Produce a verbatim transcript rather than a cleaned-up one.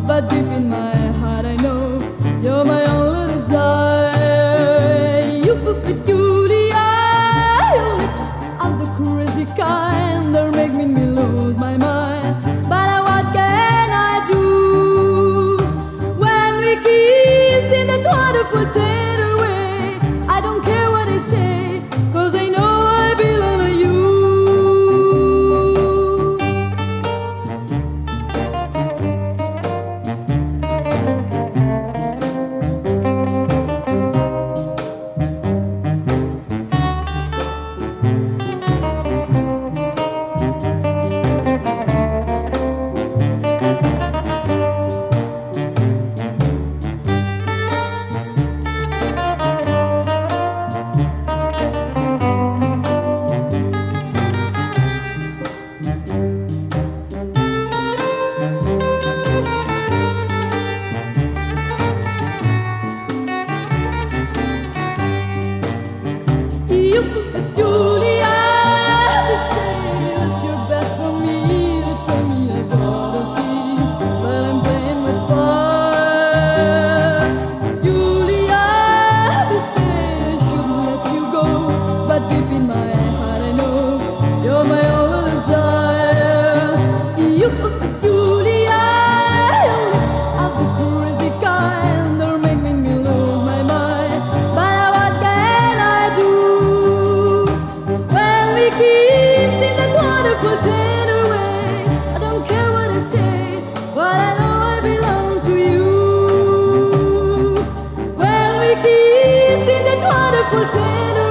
but deep in my heart I know you're my only desire. You peculiar, your lips are the crazy kind that make me lose my mind. But what can I do when we kissed in that wonderful tender way? I don't care what they say, 'cause I know I belong to you. Tender way. I don't care what they say, but I know I belong to you. When we kissed in that wonderful tender